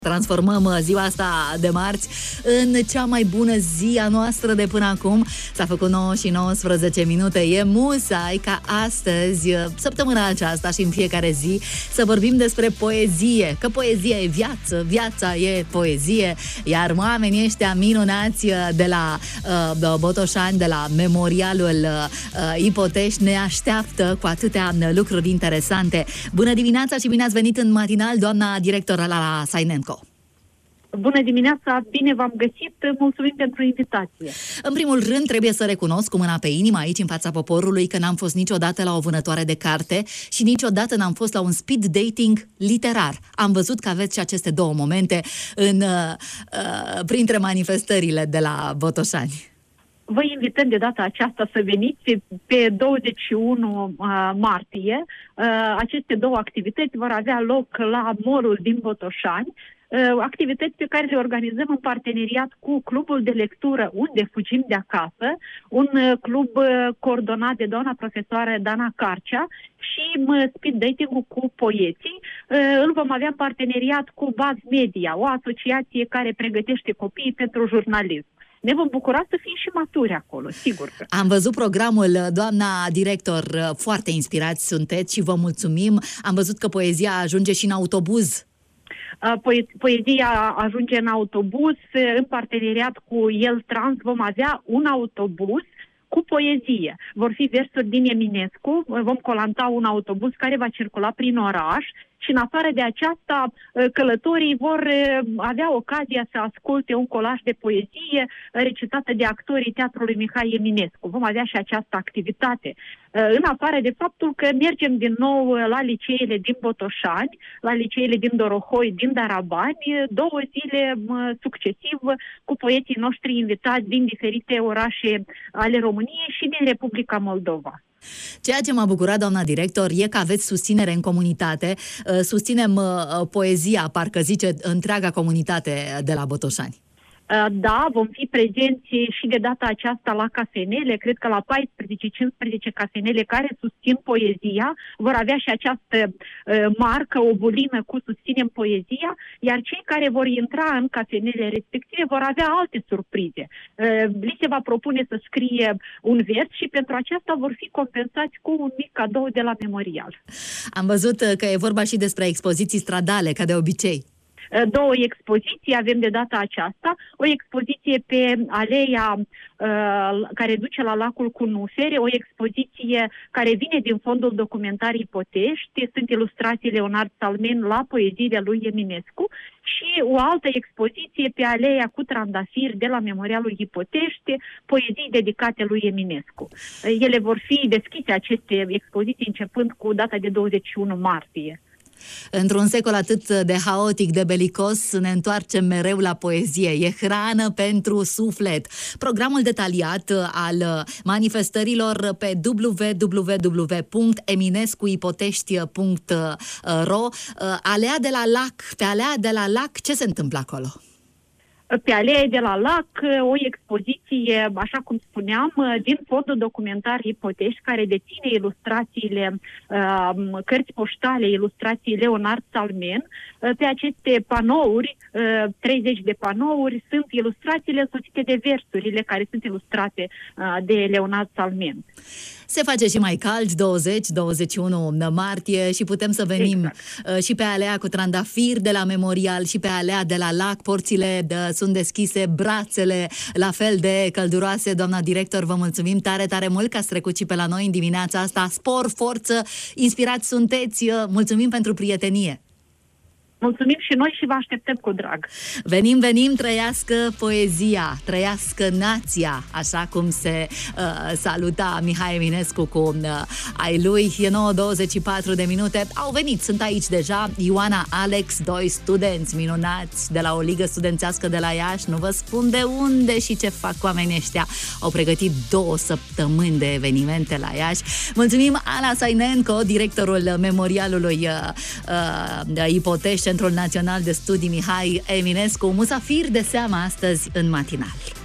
Transformăm ziua asta de marți în cea mai bună zi a noastră de până acum. S-a făcut 9 și 19 minute. E musai ca astăzi, săptămâna aceasta și în fiecare zi, să vorbim despre poezie. Că poezia e viață, viața e poezie. Iar oamenii ăștia minunați de la Botoșani, de la Memorialul Ipotești, ne așteaptă cu atâtea lucruri interesante. Bună dimineața și bine ați venit în matinal, doamna director la Sainenco. Bună dimineața, bine v-am găsit, mulțumim pentru invitație. În primul rând, trebuie să recunosc cu mâna pe inimă aici, în fața poporului, că n-am fost niciodată la o vânătoare de carte și niciodată n-am fost la un speed dating literar. Am văzut că aveți și aceste două momente printre manifestările de la Botoșani. Vă invităm de data aceasta să veniți pe 21 martie. Aceste două activități vor avea loc la Mall-ul din Botoșani. Activități pe care le organizăm în parteneriat cu Clubul de Lectură Unde Fugim de Acasă, un club coordonat de doamna profesoară Dana Carcea, și speed dating-ul cu poeții. Îl vom avea în parteneriat cu Baz Media, o asociație care pregătește copiii pentru jurnalism. Ne vom bucura să fim și maturi acolo, sigur că. Am văzut programul, doamna director, foarte inspirați sunteți și vă mulțumim. Am văzut că poezia ajunge și în autobuz. Poezia ajunge în autobuz, în parteneriat cu El Trans vom avea un autobuz cu poezie. Vor fi versuri din Eminescu, vom colanta un autobuz care va circula prin oraș și în afară de aceasta călătorii vor avea ocazia să asculte un colaj de poezie recitată de actorii Teatrului Mihai Eminescu. Vom avea și această activitate. În afară de faptul că mergem din nou la liceele din Botoșani, la liceele din Dorohoi, din Darabani, 2 zile succesiv cu poeții noștri invitați din diferite orașe ale României și din Republica Moldova. Ceea ce m-a bucurat, doamna director, e că aveți susținere în comunitate. Susținem poezia, parcă zice, întreaga comunitate de la Botoșani. Da, vom fi prezenți și de data aceasta la cafenele, cred că la 14-15 cafenele care susțin poezia, vor avea și această marcă, o bulină cu susținem poezia, iar cei care vor intra în cafenele respective vor avea alte surprize. Li se va propune să scrie un vers și pentru aceasta vor fi compensați cu un mic cadou de la Memorial. Am văzut că e vorba și despre expoziții stradale, ca de obicei. 2 expoziții avem de data aceasta, o expoziție pe aleea care duce la lacul Cunuferi, o expoziție care vine din fondul documentar Ipotești, sunt ilustrații Leonard Salmen la poeziile lui Eminescu, și o altă expoziție pe aleea cu trandafiri de la Memorialul Ipotești, poezii dedicate lui Eminescu. Ele vor fi deschise, aceste expoziții, începând cu data de 21 martie. Într-un secol atât de haotic, de belicos, ne întoarcem mereu la poezie. E hrană pentru suflet. Programul detaliat al manifestărilor pe www.eminescuipotești.ro. Alea de la Lac. Pe Alea de la Lac, ce se întâmplă acolo? Pe Alea de la Lac, o expoziție, așa cum spuneam, din fondul documentar Ipotești, care deține ilustrațiile, cărți poștale, ilustrații Leonard Salmen. Pe aceste panouri, 30 de panouri, sunt ilustrațiile însoțite de versurile care sunt ilustrate de Leonard Salmen. Se face și mai cald, 20-21 martie, și putem să venim și pe alea cu trandafir de la Memorial și pe alea de la Lac. Porțile sunt deschise, brațele la fel de călduroase. Doamna director, vă mulțumim tare, tare mult că ați trecut și pe la noi în dimineața asta. Spor, forță, inspirați sunteți, mulțumim pentru prietenie. Mulțumim și noi și vă așteptăm cu drag. Venim, trăiască poezia, trăiască nația, așa cum se saluta Mihai Eminescu cu ai lui. E 9:24 de minute. Au venit, sunt aici deja Ioana, Alex, 2 studenți minunați de la o ligă studențească de la Iași. Nu vă spun de unde și ce fac oamenii ăștia. Au pregătit 2 săptămâni de evenimente la Iași. Mulțumim Ana Sainenco, directorul Memorialului Ipotești, Centrul Național de Studii Mihai Eminescu, musafir de seamă astăzi în matinal.